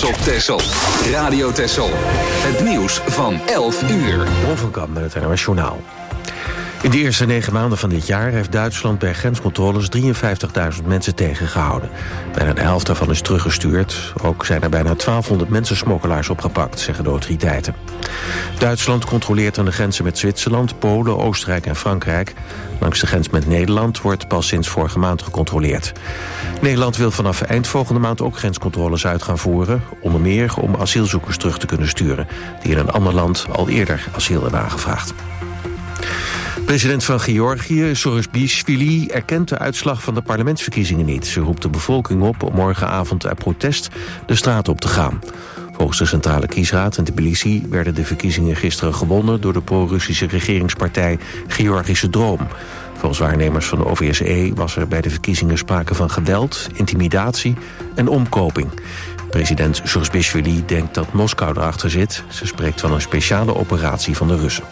trots op Texel. Radio Texel. Het nieuws van 11 uur. Ron van Kamp met het NOS Journaal. In de eerste 9 maanden van dit jaar heeft Duitsland bij grenscontroles 53.000 mensen tegengehouden. Bijna de helft daarvan is teruggestuurd. Ook zijn er bijna 1200 mensensmokkelaars opgepakt, zeggen de autoriteiten. Duitsland controleert aan de grenzen met Zwitserland, Polen, Oostenrijk en Frankrijk. Langs de grens met Nederland wordt pas sinds vorige maand gecontroleerd. Nederland wil vanaf eind volgende maand ook grenscontroles uit gaan voeren. Onder meer om asielzoekers terug te kunnen sturen die in een ander land al eerder asiel hebben aangevraagd. President van Georgië, Saakashvili, erkent de uitslag van de parlementsverkiezingen niet. Ze roept de bevolking op om morgenavond uit protest de straat op te gaan. Volgens de Centrale Kiesraad in Tbilisi werden de verkiezingen gisteren gewonnen door de pro-Russische regeringspartij Georgische Droom. Volgens waarnemers van de OVSE was er bij de verkiezingen sprake van geweld, intimidatie en omkoping. President Saakashvili denkt dat Moskou erachter zit. Ze spreekt van een speciale operatie van de Russen.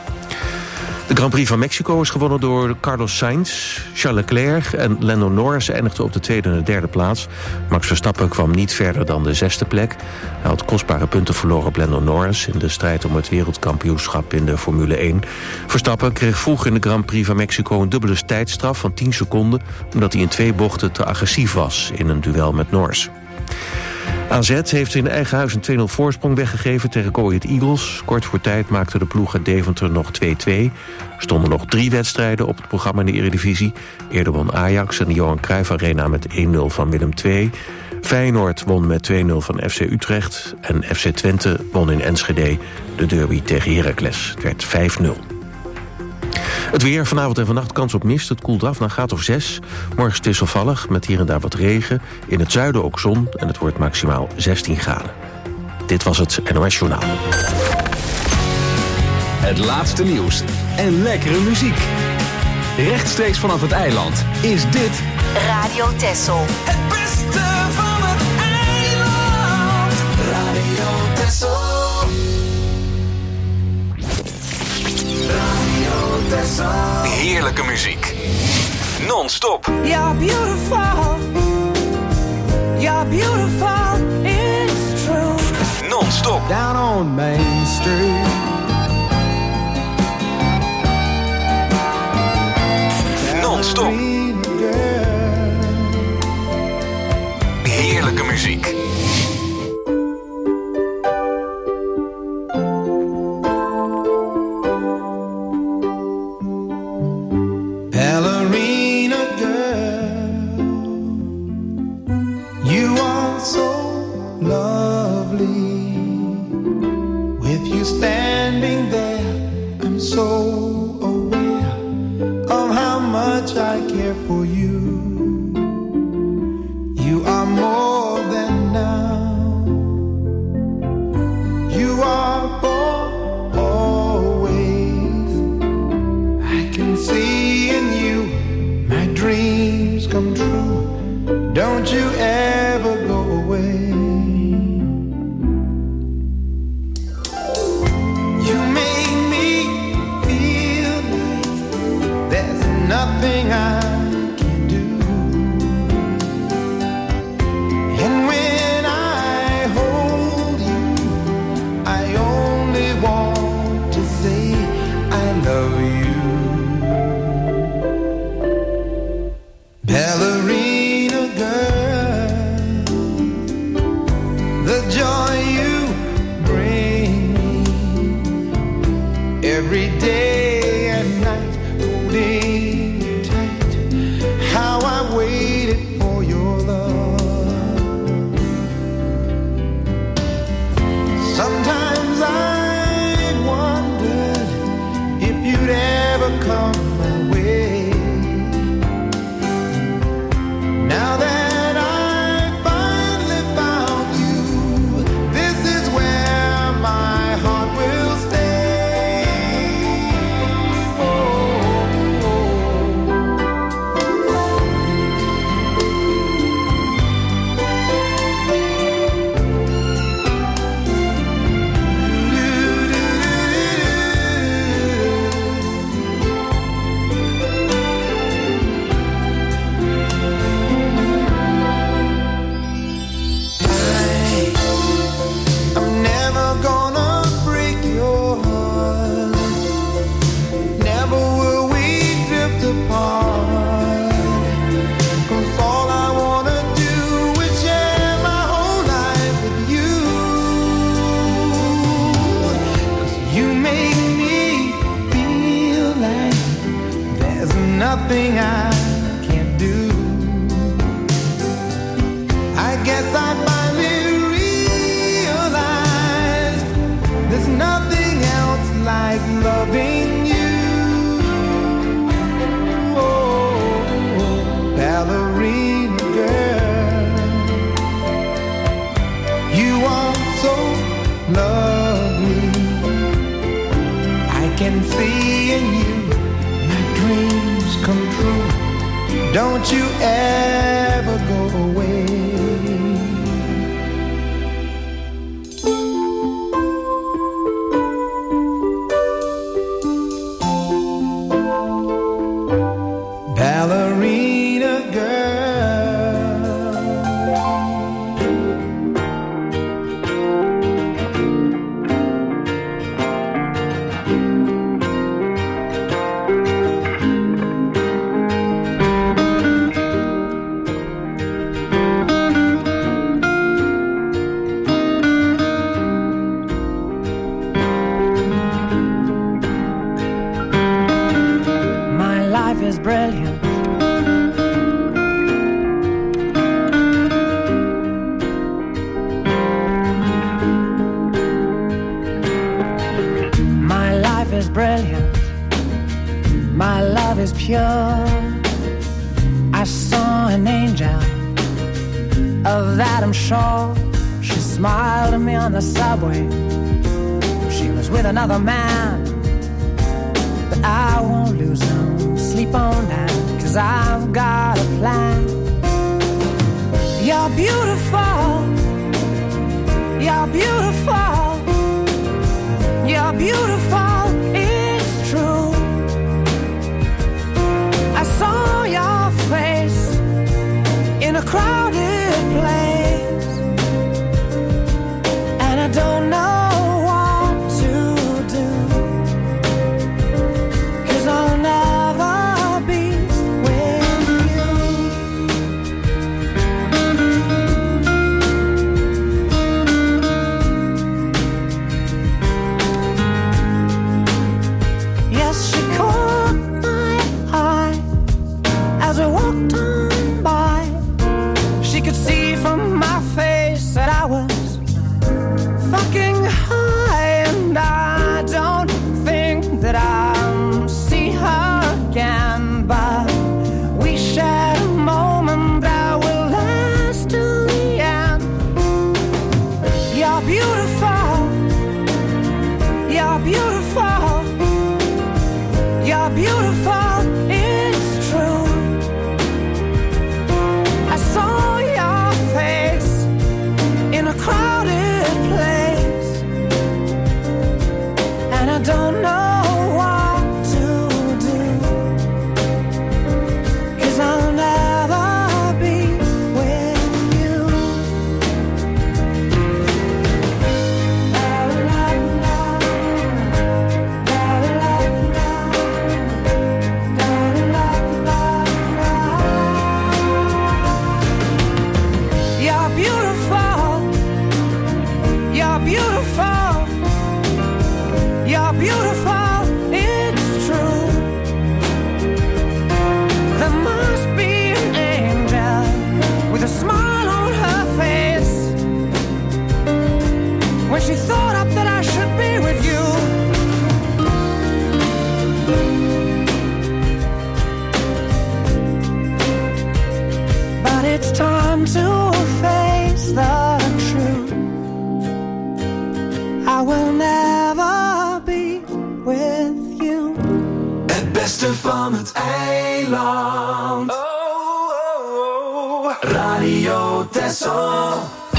De Grand Prix van Mexico is gewonnen door Carlos Sainz. Charles Leclerc en Lando Norris eindigden op de tweede en de derde plaats. Max Verstappen kwam niet verder dan de 6e plek. Hij had kostbare punten verloren op Lando Norris in de strijd om het wereldkampioenschap in de Formule 1. Verstappen kreeg vroeg in de Grand Prix van Mexico een dubbele tijdstraf van 10 seconden... omdat hij in 2 bochten te agressief was in een duel met Norris. AZ heeft in eigen huis een 2-0 voorsprong weggegeven tegen Go Ahead Eagles. Kort voor tijd maakte de ploeg uit Deventer nog 2-2. Er stonden nog 3 wedstrijden op het programma in de Eredivisie. Eerder won Ajax en de Johan Cruijff Arena met 1-0 van Willem II. Feyenoord won met 2-0 van FC Utrecht. En FC Twente won in Enschede de derby tegen Heracles. Het werd 5-0. Het weer, vanavond en vannacht kans op mist. Het koelt af naar een graad of 6. Morgen is wisselvallig, met hier en daar wat regen. In het zuiden ook zon en het wordt maximaal 16 graden. Dit was het NOS Journaal. Het laatste nieuws en lekkere muziek. Rechtstreeks vanaf het eiland is dit Radio Texel. Het beste van het eiland. Radio Texel. heerlijke muziek. Non-stop. You're beautiful. You're beautiful. It's true. Non-stop. Down on Main Street. Non-stop. Heerlijke muziek. Ballerina girl, you are so lovely. With you standing there, I'm so aware of how much I care for you. You are more than now. You are for always. I can see in you my dreams come true. Don't you ever go away. You make me feel like there's nothing I can do. And when I hold you, I only want to say I love you. Ballerina girl, the joy you bring me every day and night, holding you tight. How I waited for your love. Sometimes I wondered if you'd ever come my way. Don't you ever go away. Ballerina girl, my life is brilliant. My life is brilliant. My love is pure. I saw an angel, of that I'm sure. She smiled at me on the subway. She was with another man, but I won't lose no sleep on that, 'cause I've got a plan. You're beautiful. You're beautiful. You're beautiful. It's true. I saw your face in a crowded place, and I don't know what to do, 'cause I'll never be with you. Yes, she caught my eye as we walked on by. She could see from my face that I was fucking high, and I don't think that I'll see her again, but we shared a moment that will last till the end. You're beautiful. You're beautiful. You're beautiful. It's true. I saw your face in a crowded place, and I don't know what to do, 'cause I'll never be with you. La, la, la. La, la, la. La, la, la, la. You're beautiful. You're beautiful. You're beautiful. It's true. There must be an angel with a smile on her face when she thought up that I should be with you. But it's time to face the truth. I will never be with you. Het beste van het eiland. Radio Texel.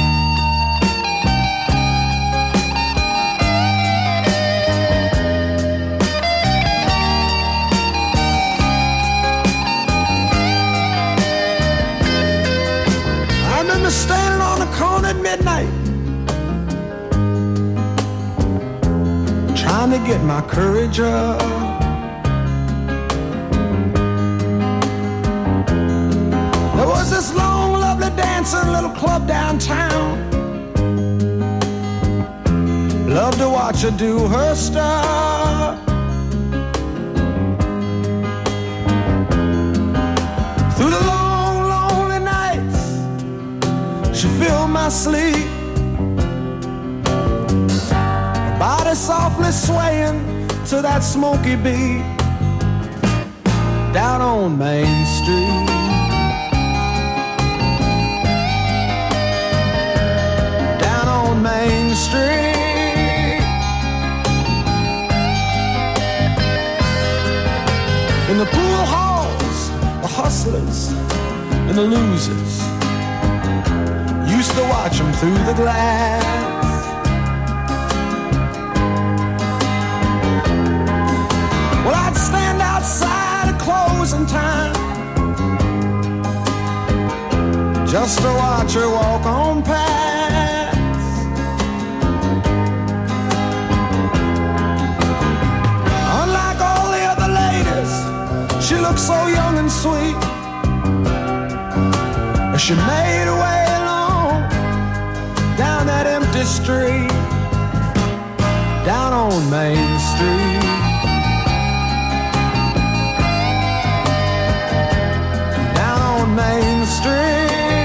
I remember standing on the corner at midnight, trying to get my courage up. There was this long, lovely dancer in a little club downtown. Loved to watch her do her stuff. Through the long, lonely nights, she filled my sleep. Her body softly swaying to that smoky beat down on Main Street. Down on Main Street. In the pool halls, the hustlers and the losers. Used to watch them through the glass. Well, I'd stand outside at closing time just to watch her walk on past. Unlike all the other ladies, she looked so young and sweet. She made her way along down that empty street, down on Main Street. Down on Main Street.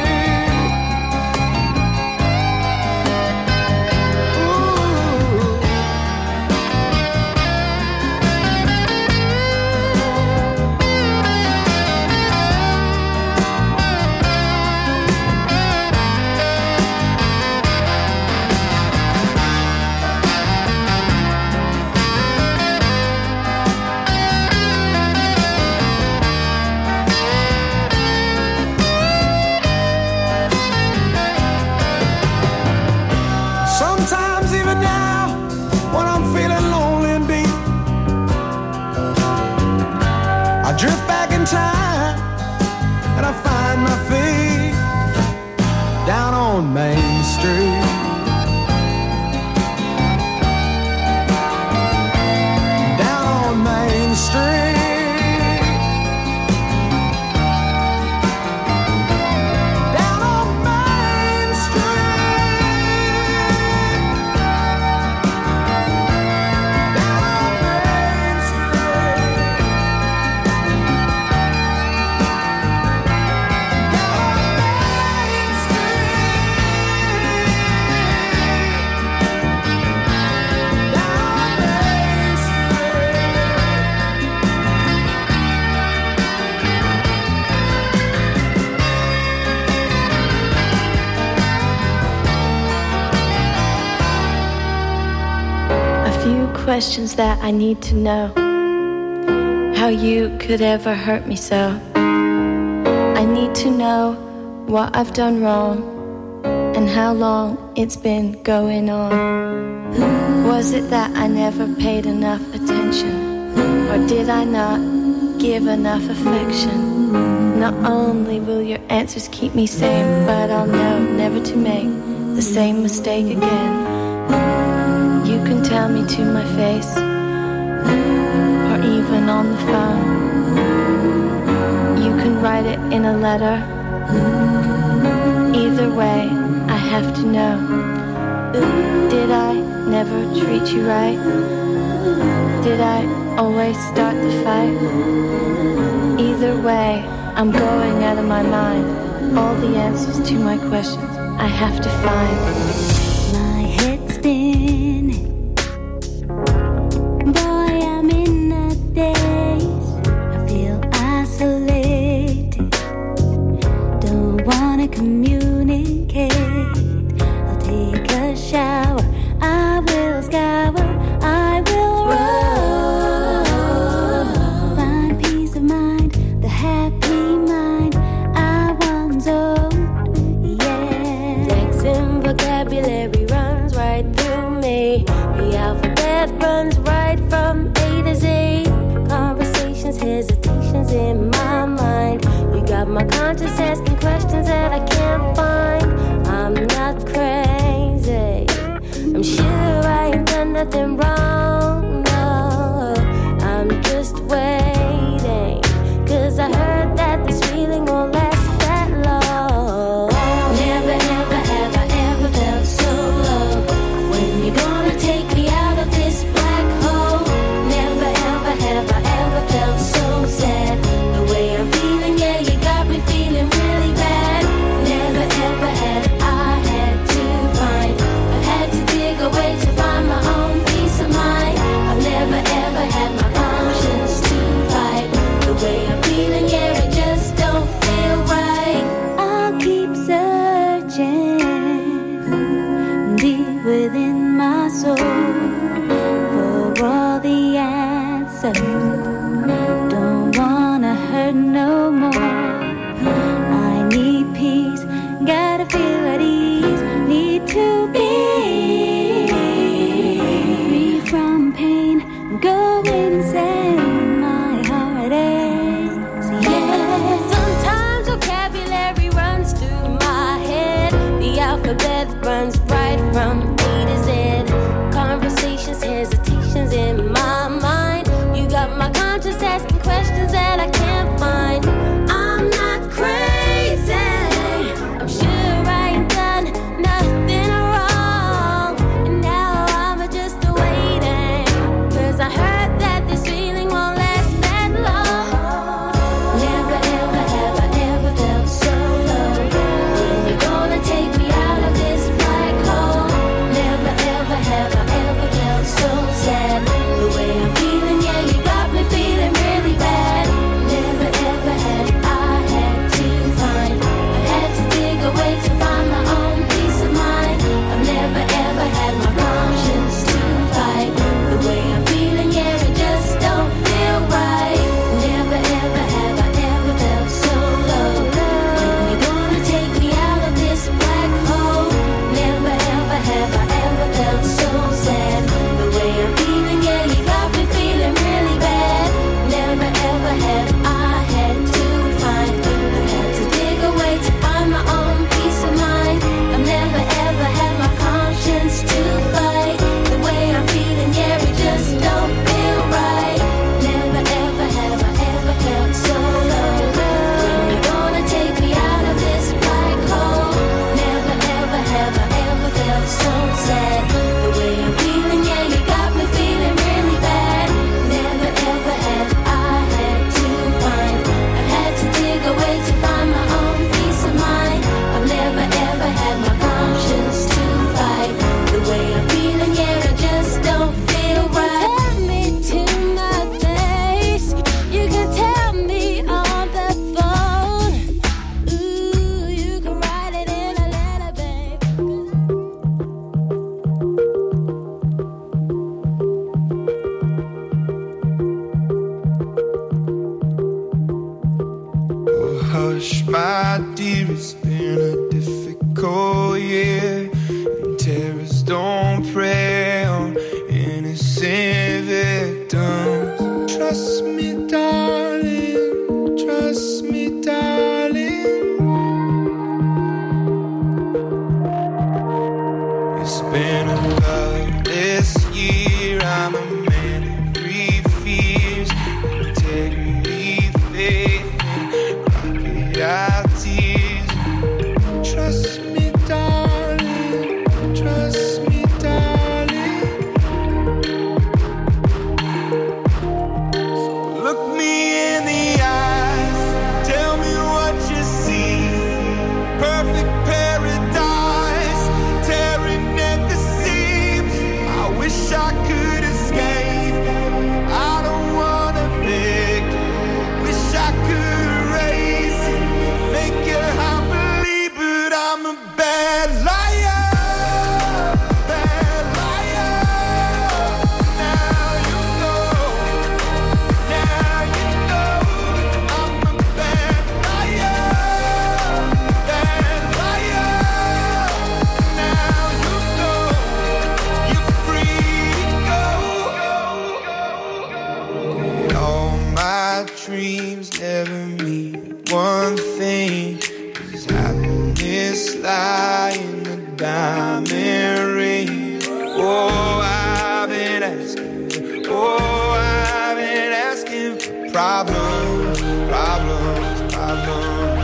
Drift back in time and I find my feet down on Main Street. Down on Main Street. Down on Main questions that I need to know. How you could ever hurt me so. I need to know what I've done wrong and how long it's been going on. Was it that I never paid enough attention, or did I not give enough affection? Not only will your answers keep me sane, but I'll know never to make the same mistake again. You can tell me to my face, or even on the phone. You can write it in a letter. Either way, I have to know. Did I never treat you right? Did I always start the fight? Either way, I'm going out of my mind. All the answers to my questions I have to find. My head's spinning. Boy, I'm in a daze. I feel isolated. Don't wanna communicate. I'll take a shower. I will scour. I will run. Find peace of mind, the happy mind I once owned. Yeah. Flexing vocabulary runs right through me. The alphabet runs right from A to Z. Conversations, hesitations in my mind. You got my conscience asking questions that I can't find. I'm not crazy. I'm sure I ain't done nothing wrong. No, I'm just waiting. 'Cause I heard that this feeling won't last that long. Never, ever, have I ever felt so low. When you gonna take me out of this black hole? Never, ever, have I ever felt so sad. The way I'm feeling, yeah, you got me feeling really bad. Never, ever had I had to find. I've had to dig away to find my own peace of mind. alphabet runs right from A to Z. Conversations, hesitations in my mind. You got my conscience asking questions that I can't find. I'm not crazy. I'm sure I ain't done nothing wrong. And now I'm just waiting. 'Cause I heard that this feeling won't last that long. Never ever have I ever felt so low. When you're gonna take me out of this black hole. Never ever have I ever felt so sad. The way I'm feeling, yeah, you got me feeling really bad. Never ever had I had to find. I've had to dig away to find my own peace of mind. I've never ever had my conscience to fight. The way I'm feeling, yeah, it just don't feel right. Never ever have I ever felt so low. When you're gonna take me out of this black hole. Never ever have I ever felt so sad. The way I'm feeling, yeah, you got me feeling really bad. Never ever have I had to find. I've had to dig away to find my own peace of mind. I've never ever had my conscience to fight. The way I'm feeling, yeah, it just don't feel right. Never ever have I ever felt so low. When you're gonna take me out of this black hole. Never ever have I ever felt so sad. The way I'm feeling, yeah, you got me feeling really bad. Never ever have I had to find. I've had to dig away to find my own peace of mind. I've never ever had my conscience to fight. The way I'm feeling, yeah, I just don't feel right. Tell me to my face. You can tell me on the phone. Ooh, you can write it in a letter, babe. Oh, hush, my dear, it's been a difficult year. And terrorists don't prey on innocent victims. Trust me, darling. Trust me, darling. It's been a loveless year. I'm a man of three fears: integrity, faith, and crocodile tears. Trust me, darling. Trust me, darling. Look me in the eyes. Tell me what you see. Perfect paradise, tearing at the seams. I wish I could escape. I don't wanna fake. Wish I could erase it. Make you happily, but I'm a bad liar. Bad liar. Now you know. Now you know. I'm a bad liar. Bad liar. Now you know. You're free to go. All my dreams never mean one thing. 'Cause happiness lie in the diamond ring. Oh, I've been asking. Oh, I've been asking for problems, problems, problems.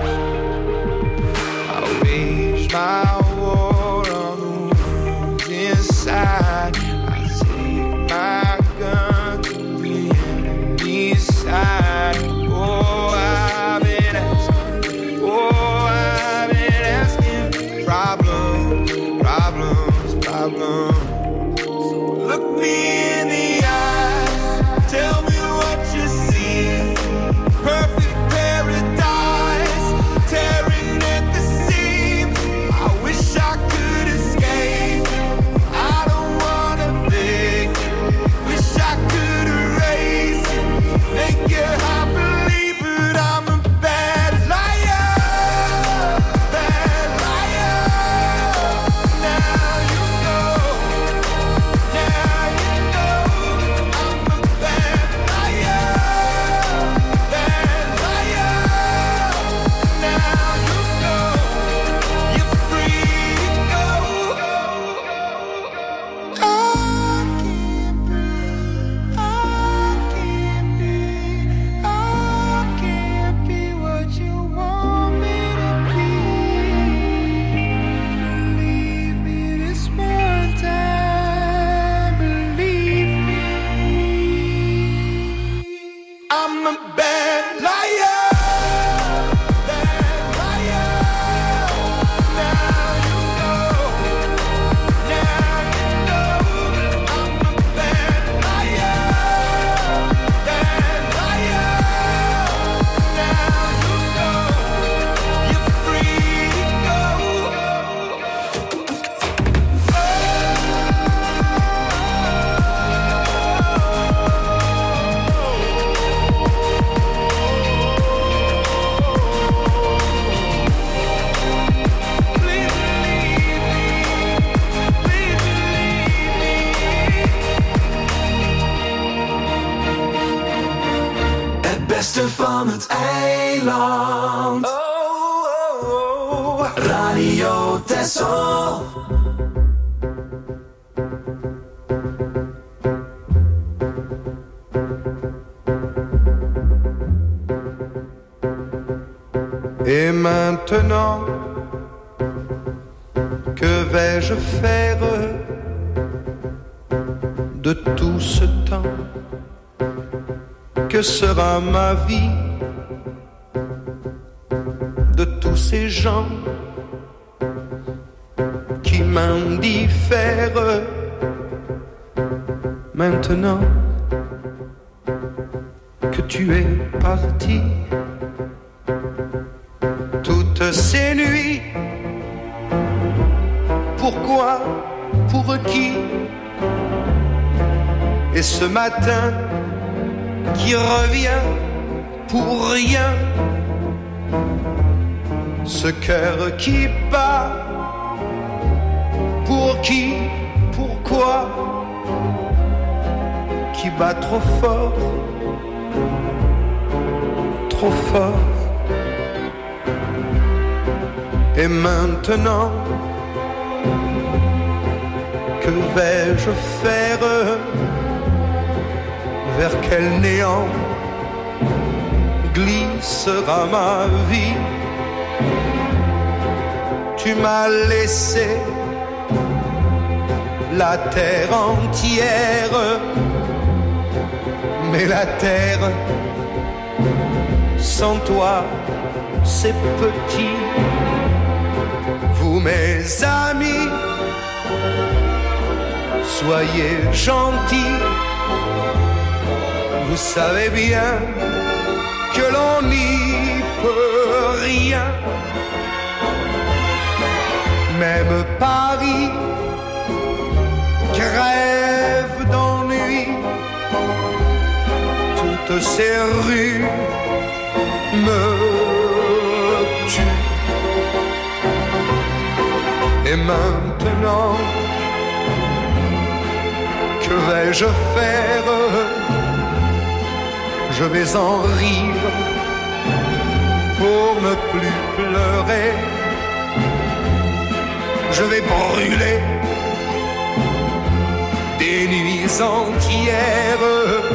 I wage my war on the ones inside. I take my gun to the enemy's side. Oh, I've been asking. Oh, I've been asking for problems, problems, problems. Look me in the eyes. Tell me what you see. Perfect paradise, tearing at the seams. I wish Radio Texel. Et maintenant, que vais-je faire de tout ce temps? Que sera ma vie de tous ces gens qui m'indiffèrent? Maintenant que tu es parti, toutes ces nuits, pourquoi, pour qui? Et ce matin qui revient pour rien, ce cœur qui bat, pour qui, pourquoi, qui bat trop fort, trop fort. Et maintenant, que vais-je faire? Vers quel néant glissera ma vie? Tu m'as laissé la terre entière, mais la terre sans toi c'est petit. Vous mes amis, soyez gentils, vous savez bien que l'on n'y peut rien. Même Paris crève d'ennui, toutes ces rues me tuent. Et maintenant, que vais-je faire? Je vais en rire pour ne plus pleurer. Je vais brûler des nuits entières.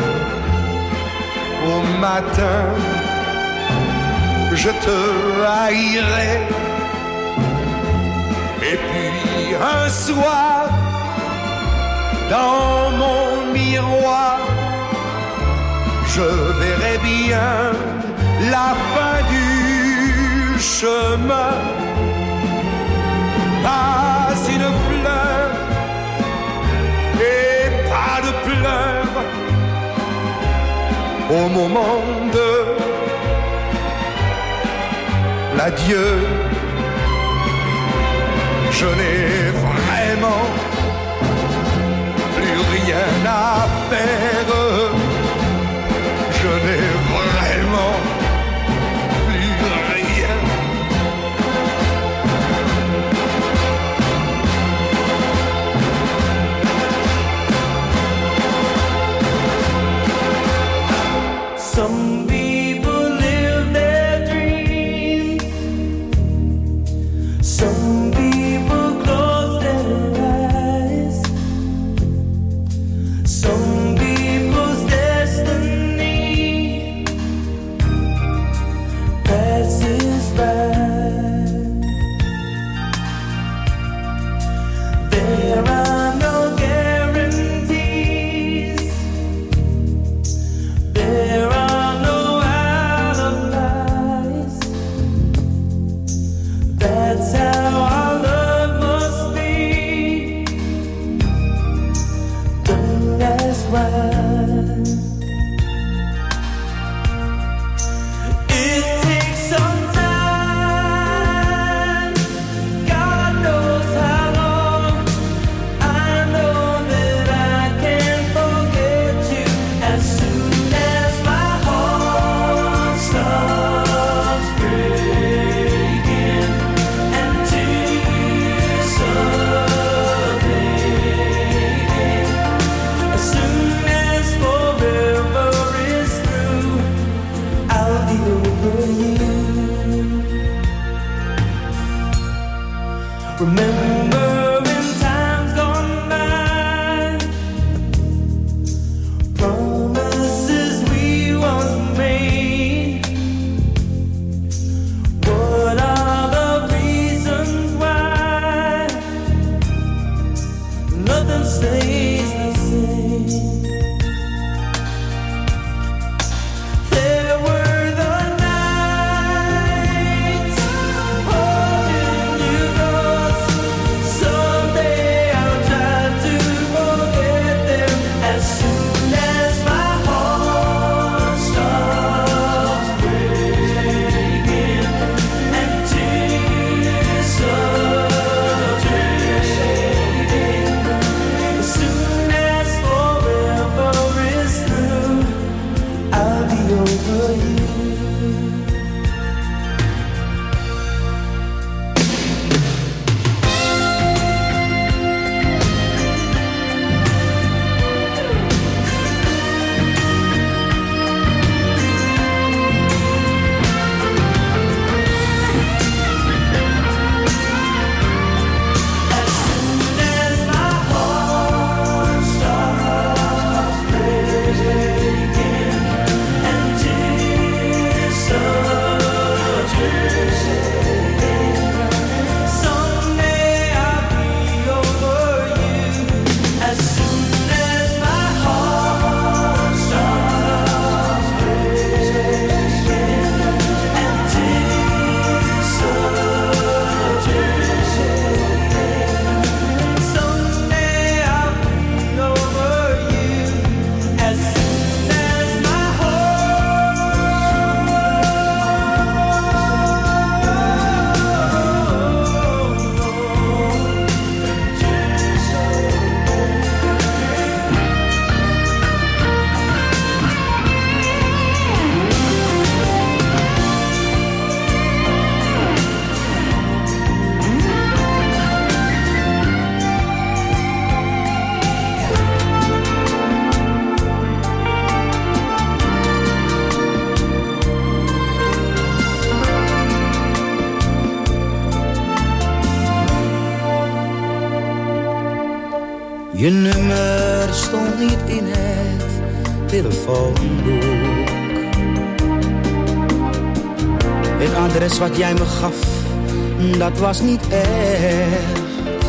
Au matin, je te haïrai. Et puis un soir, dans mon miroir, je verrai bien la fin du chemin. Pas une fleur et pas de pleurs au moment de l'adieu. Je n'ai vraiment plus rien à faire. Je n'ai vraiment plus rien. Some people live their dreams. Some people close their eyes. Some people remembering times gone by, promises we once made. What are the reasons why nothing stays the same? There were the nights holding you close. Someday I'll try to forget them as soon as my heart stops breaking and tears start raining. As soon as forever is through, I'll be over you. As soon as my heart stops breaking and tears start raining, someday I'll be over you. As soon as my heart stops breaking and tears start raining, someday I'll be over you. As soon as my Je nummer stond niet in het telefoonboek. Het adres wat jij me gaf, dat was niet echt.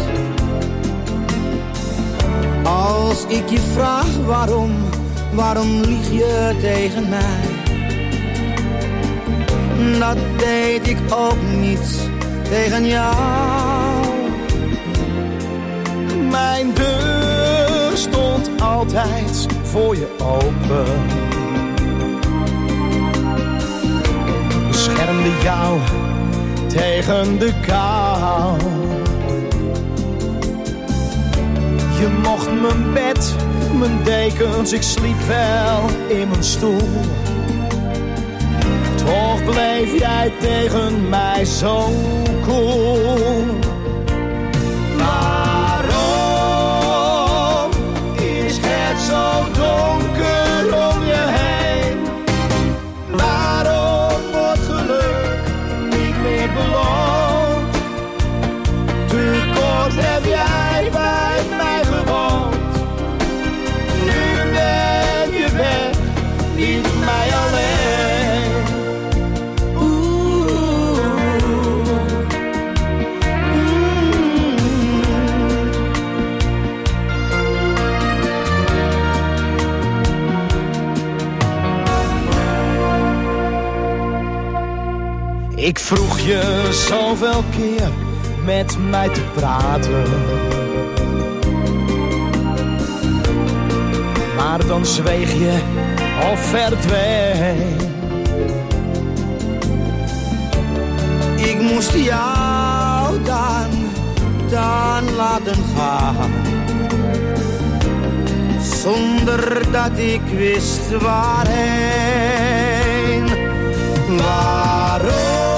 Als ik je vraag waarom lieg je tegen mij? Dat deed ik ook niet tegen jou. Mijn deur stond altijd voor je open. Beschermde jou tegen de kou. Je mocht mijn bed, mijn dekens, ik sliep wel in mijn stoel. Toch bleef jij tegen mij zo koel. Waarom is het zo donker om je heen? Waarom wordt geluk niet meer beloond? Te kort heb jij bij mij gewoond. Nu ben je weg, liet mij alleen. Ik vroeg je zoveel keer met mij te praten, maar dan zweeg je of verdween. Ik moest jou dan laten gaan, zonder dat ik wist waarheen. Waarom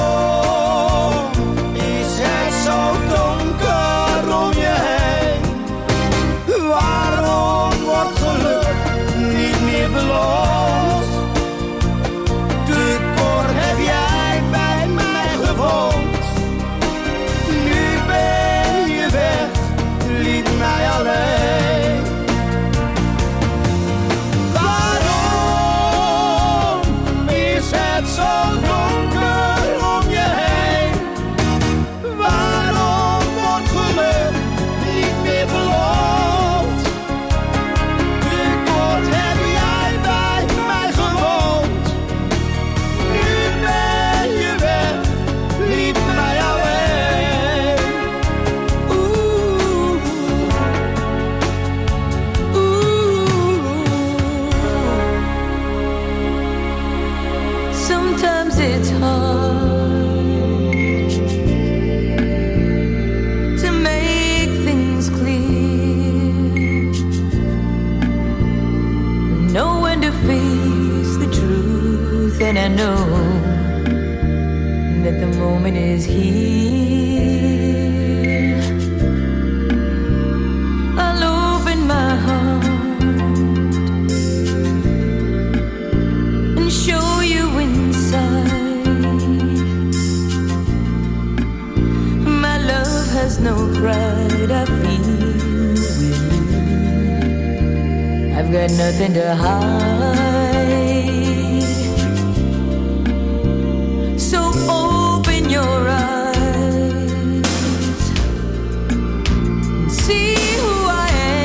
is het zo donker om je heen? Waarom wordt geluk niet meer beloond? Te kort heb jij bij mij gewoond. Nu ben there's no pride I feel with you. I've got nothing to hide. So open your eyes and see who I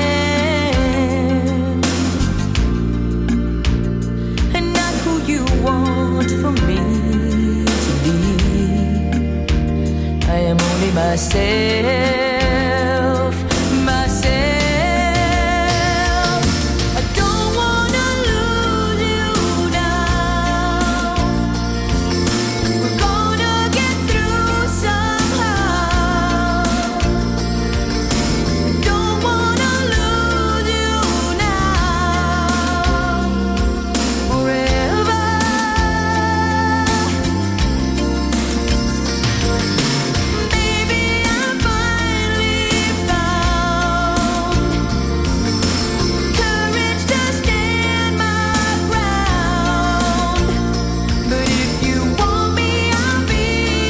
am, and not who you want from me to be. I am only myself, myself. I don't wanna lose you now. We're gonna get through somehow. I don't wanna lose you now. Forever. Maybe I finally found courage to stand my ground. But if you want me, I'll be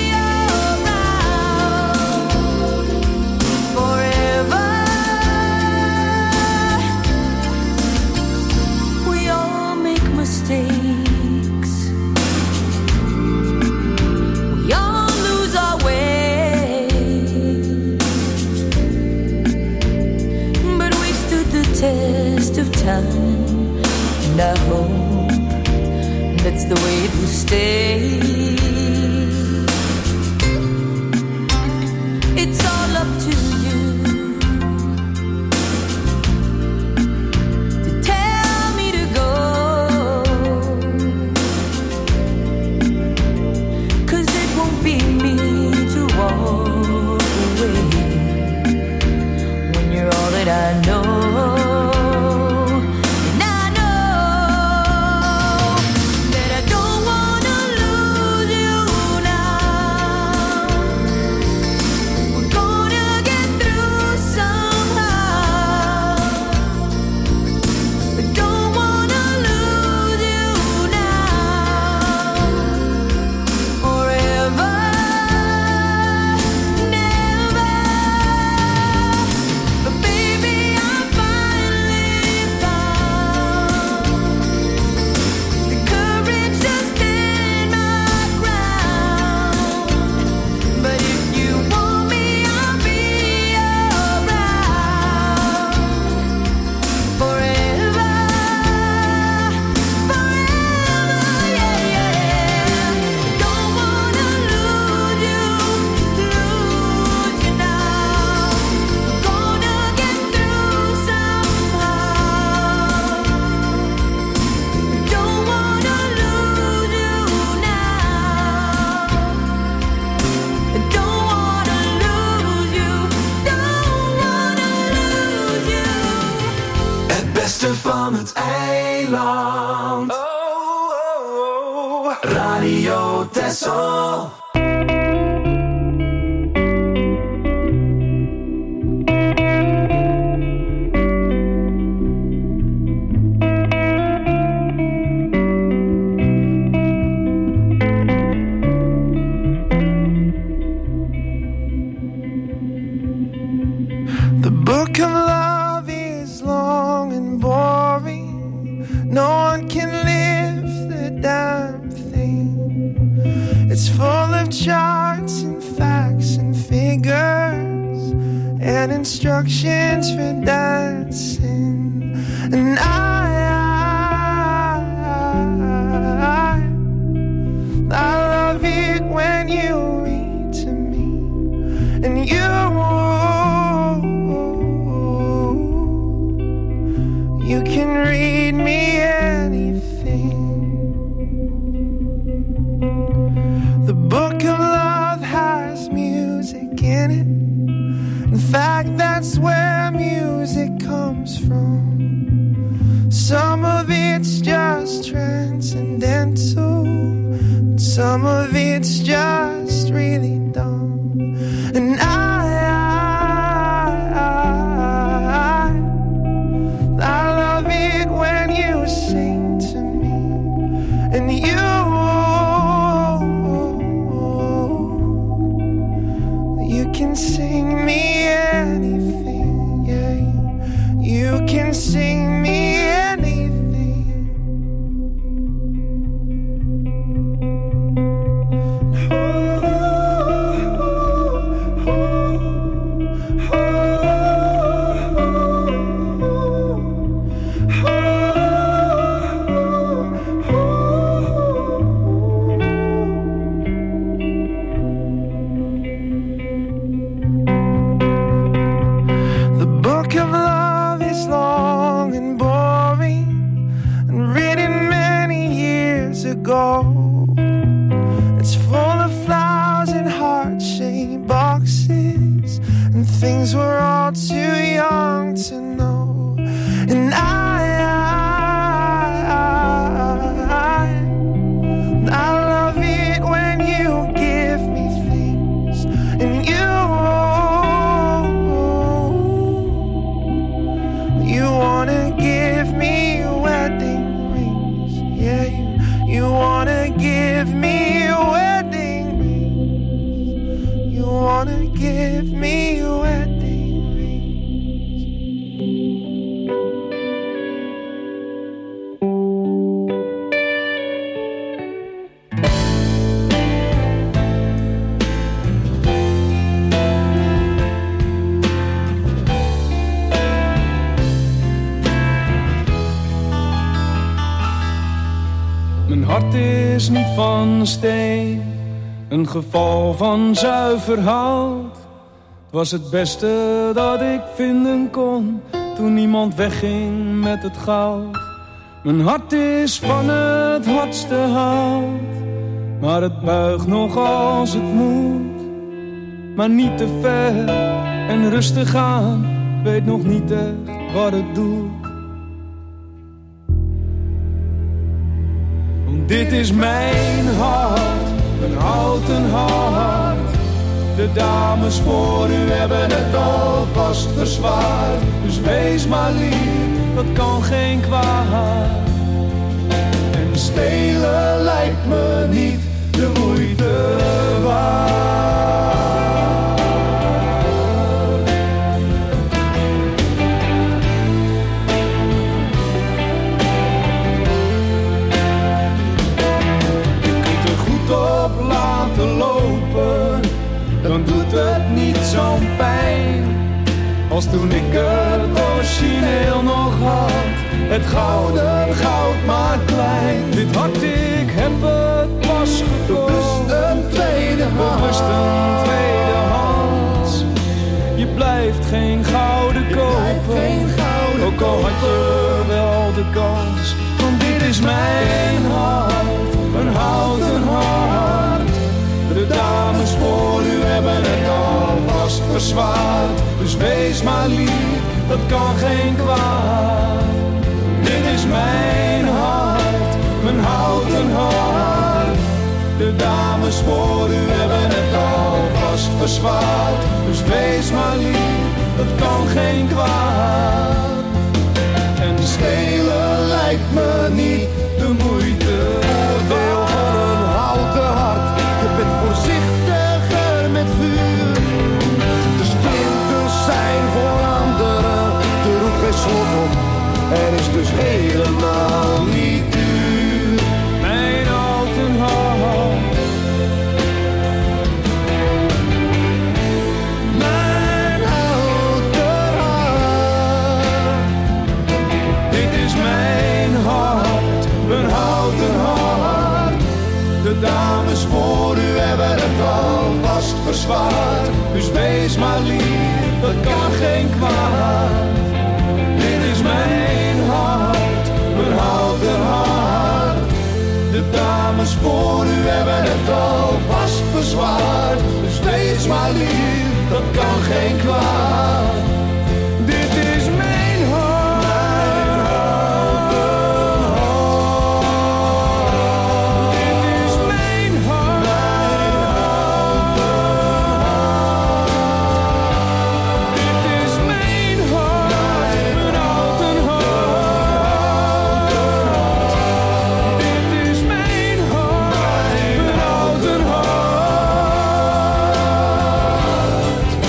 around forever. We all make mistakes. We all lose our way. But we stood the test of time, and I hope that's the way it will stay. It's all up to you to tell me to go, 'cause it won't be me to walk away when you're all that I know. And I know that I don't wanna lose you now. We're gonna get through somehow. I don't wanna lose you now. Forever, never. But baby, I finally found the courage to stand my ground. But if you want me, I'll be around forever, forever, yeah, yeah. Don't wanna lose you now. We're gonna get through somehow. Don't wanna lose you now. Don't wanna lose you. Don't wanna lose you. Het beste van het eiland. Radio Texel. The book of love is long and boring. No one can lift the damn thing. It's full of charts and facts and figures and instructions for dancing. And I love it when you read to me, and you can read me anything. The book of love has music in it. In fact, that's where music comes from. Some of it's just transcendental, some of it's just really dumb. And I love it when you sing to me, and you can sing me anything, yeah. You can sing me anything. It's full of flowers and heart-shaped boxes and things we're all too young to know. And I love it when you give me things, and you wanna give me wedding rings, yeah. You wanna give me wedding rings. You wanna give me wedding rings. Mijn hart is niet van steen, een geval van zuiver hout. Het was het beste dat ik vinden kon, toen niemand wegging met het goud. Mijn hart is van het hardste hout, maar het buigt nog als het moet. Maar niet te ver en rustig aan, ik weet nog niet echt wat het doet. Dit is mijn hart, een houten hart. De dames voor u hebben het alvast verzwaard. Dus wees maar lief, dat kan geen kwaad. En stelen lijkt me niet de moeite waard. Op laten lopen, dan doet het niet zo'n pijn als toen ik het origineel nog had. Het gouden goud maar klein. Dit hart, ik heb het pas gekocht. Bewust een tweedehands. Je blijft geen gouden kopen, ook al had je wel de kans. Want dit is mijn hart, een houten hart. De dames voor u hebben het alvast verzwaard. Dus wees maar lief, dat kan geen kwaad. Dit is mijn hart, mijn houten hart. De dames voor u hebben het alvast verzwaard. Dus wees maar lief, dat kan geen kwaad. En stelen lijkt me niet de moeite waard. Een houten hart, je bent voorzichtiger met vuur. De splinters zijn voor anderen, er hoeft geen slot op en is dus helemaal niet duur. Mijn houten hart, mijn houten hart. Dit is mijn hart, mijn houten hart. De dames voor u hebben het alvast verzwaard. Dus wees maar lief, dat kan geen kwaad. Dit is mijn hart, mijn houten hart. De dames voor u hebben het alvast verzwaard. Dus wees maar lief, dat kan geen kwaad. Dit is mijn hart, mijn houten hart. Dit is mijn hart, mijn houten hart. Dit is mijn hart, mijn houten hart. Dit is mijn hart, mijn houten hart.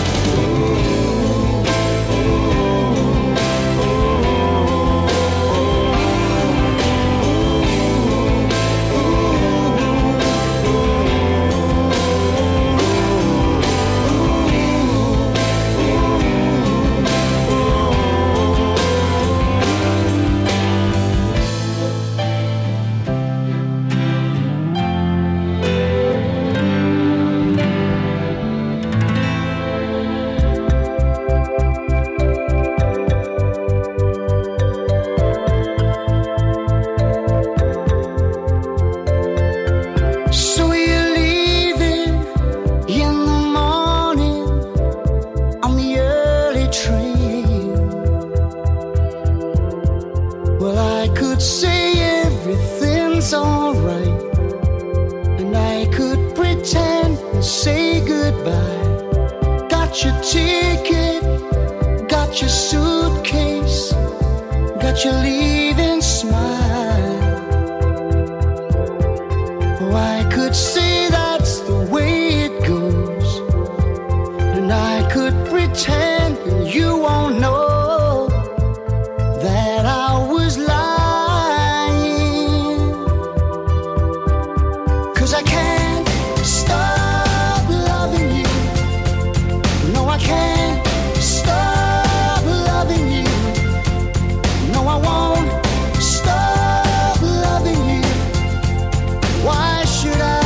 Got your ticket, got your suitcase, got your leaving smile. Oh, I could say that's the way it goes, and I could pretend and you won't know that I was lying. 'Cause I can't stop loving you. No, I can't stop loving you. No, I won't stop loving you. Why should I?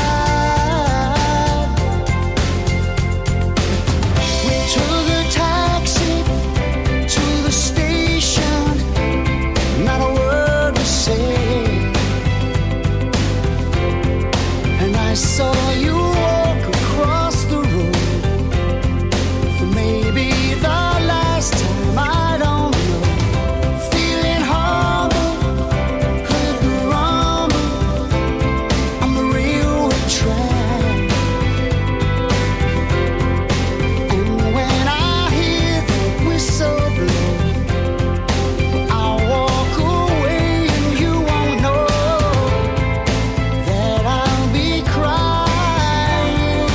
We took a taxi to the station, not a word was said, and I saw you walk across the road for maybe the last time, I don't know. Feeling humble, heard the rumble on the railway track, and when I hear the whistle blow, I'll walk away and you won't know that I'll be crying.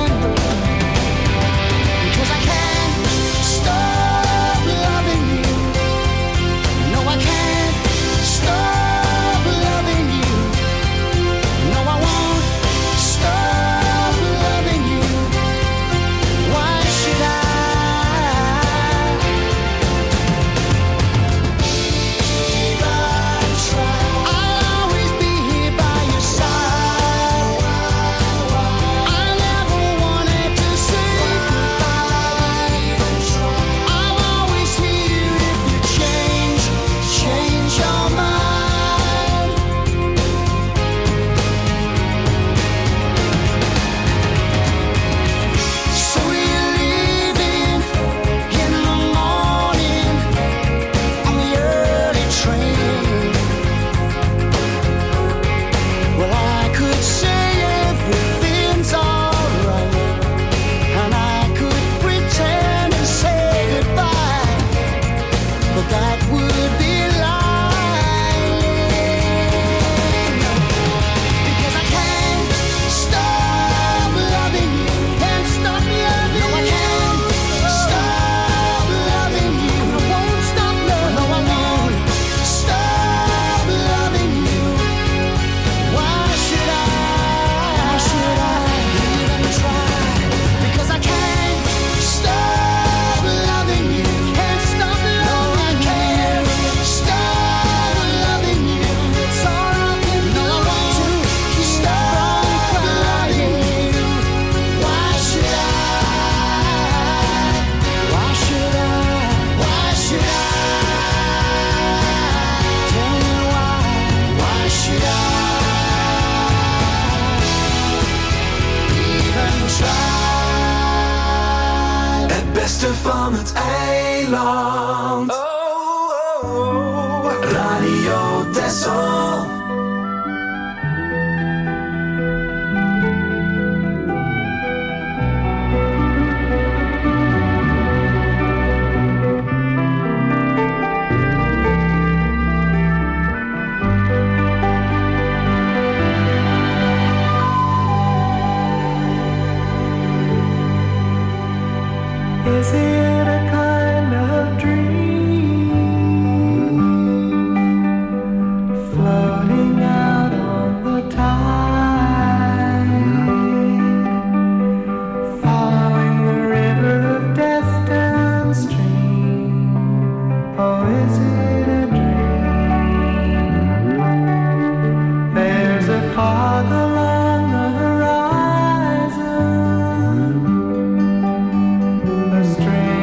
'Cause I can't stop loving you. No, I can't stop loving you. No, I won't stop loving you. Why should I? I'll always be here by your side. I never wanted to say goodbye. I'm always here if you change your mind. So you're leaving in the morning on the early train. Well, I could say everything's alright, and I could pretend and say goodbye, but that would be lying. Because I can't stop loving you. Can't stop loving you. No, I can't stop loving you. I won't stop loving you. No, I won't stop loving you. Why should I? Why should I even try? Because I can't stop loving you. Can't stop loving you. No, I can't stop loving you. It's all I can do. No, I won't stop loving you. Why should I? Why should I? Why should I? Tell me why. Why should I even try? Het beste van het eiland. Radio Texel. Is it a kind of dream floating out on the tide, following the river of death downstream? Or is it a dream? There's a fog along the horizon, a strange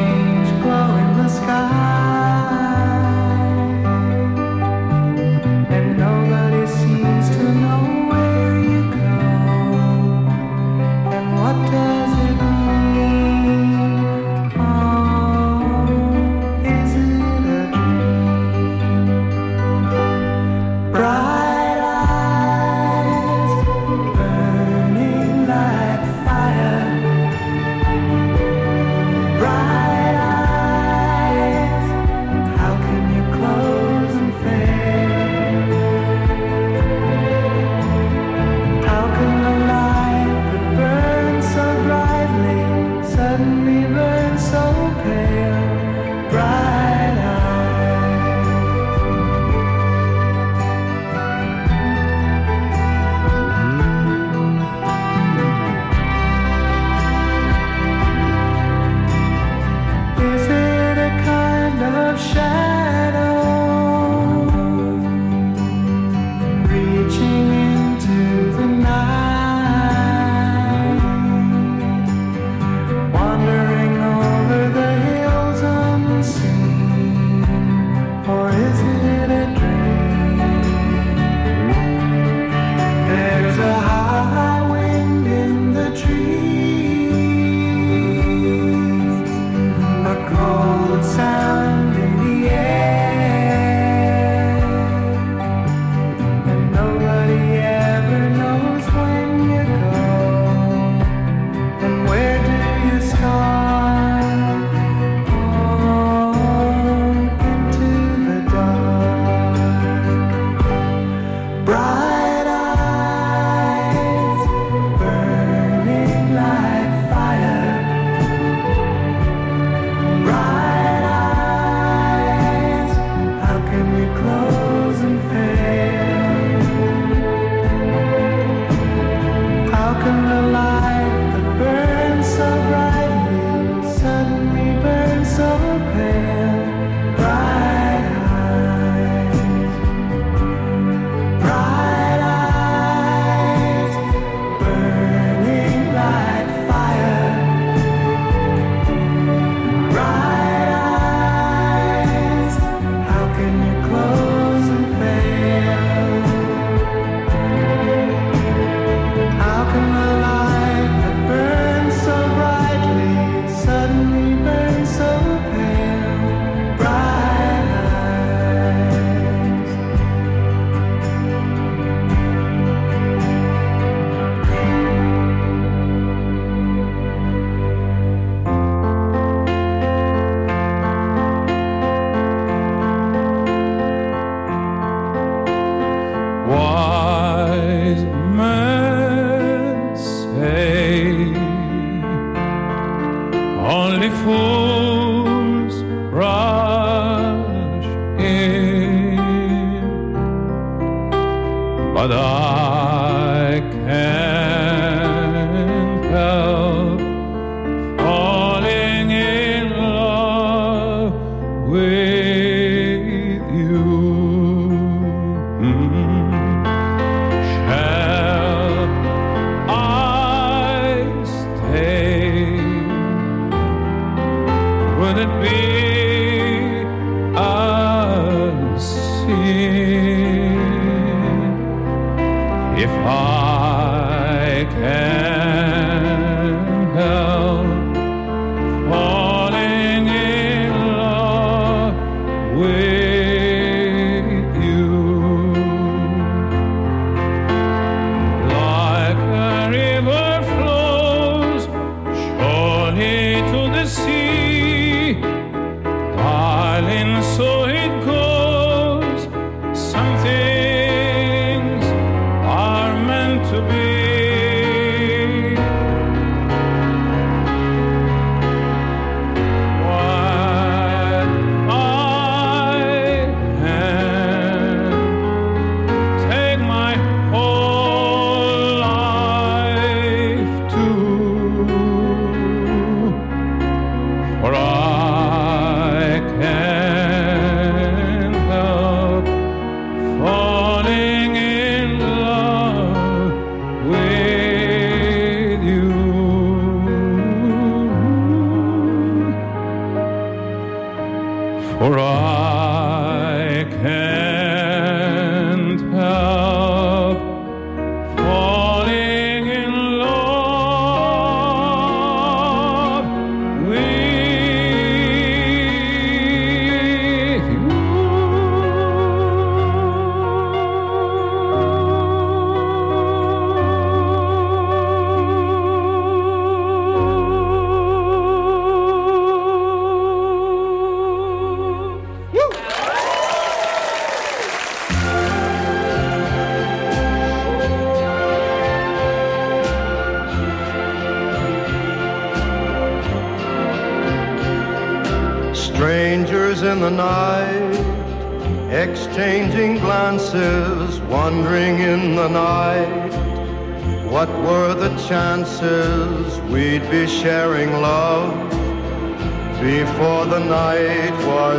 Strangers in the night, exchanging glances, wandering in the night. What were the chances we'd be sharing love before the night was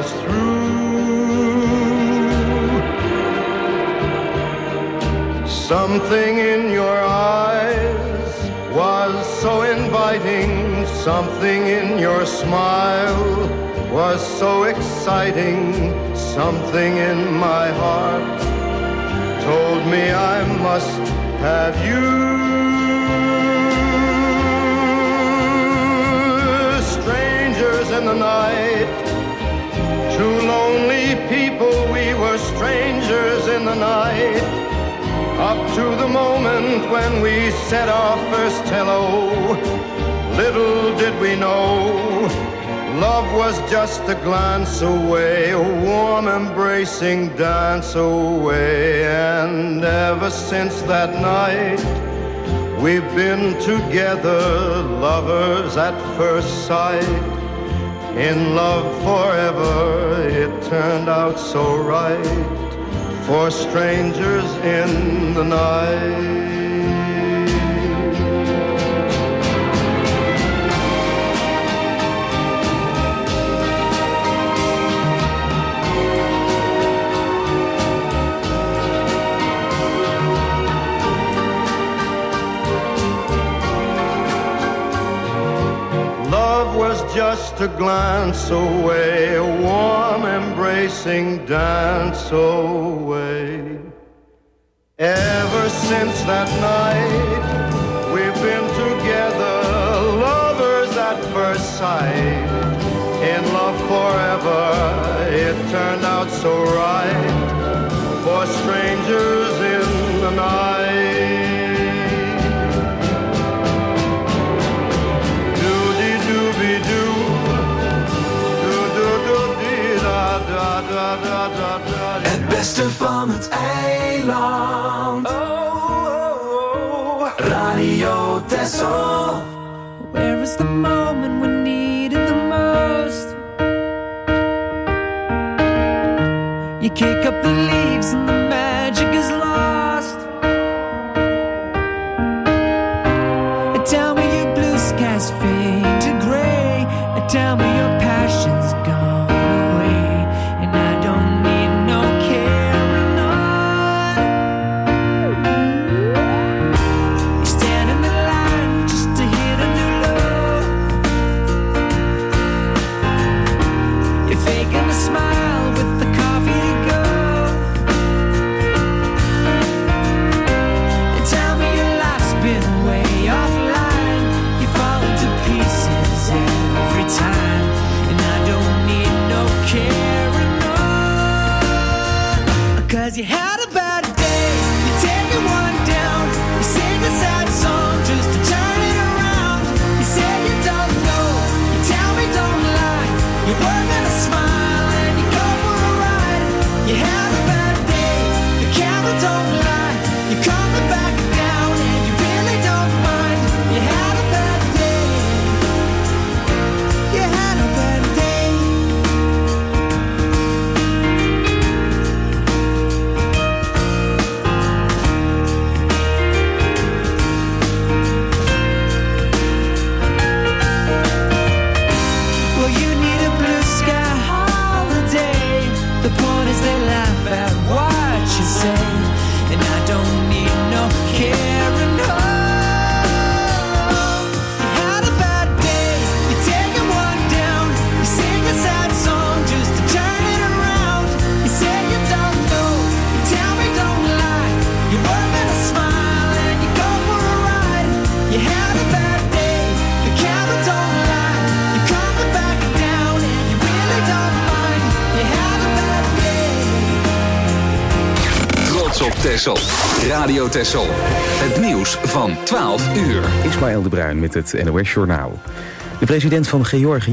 through? Something in your eyes was so inviting, something in your smile was so exciting, something in my heart told me I must have you. Strangers in the night, two lonely people, we were strangers in the night, up to the moment when we said our first hello. Little did we know, love was just a glance away, a warm embracing dance away. And ever since that night, we've been together, lovers at first sight. In love forever, it turned out so right, for strangers in the night. Just a glance away, a warm embracing dance away. Ever since that night, we've been together, lovers at first sight. In love forever, it turned out so right, for strangers in the night. Het beste van het eiland. Radio Texel. Where is the moment we need it the most? You kick up the leaves and the magic is lost. And tell me your blue skies fade to gray. And tell me your passion's gone. You had a bad day, you're taking one down. You sing a sad song just to turn it around. You say you don't know, you tell me don't lie. You work on a smile and you go for a ride. You had a bad day, the camera don't lie. You're coming back down and you really don't mind. You had a bad day, you had a bad day. The point is they laugh at what you say, and I don't need no caring. No, you had a bad day, you're taking one down. You sing a sad song just to turn it around. You say you don't know, you tell me don't lie. You work on a smile and you go for a ride. You had a bad day, the camera don't lie. You're coming back down and you really don't mind. You had a bad day. Trots op Texel. Radio Texel. Het nieuws van 12 uur. Ismaël de Bruin met het NOS Journaal. De president van Georgië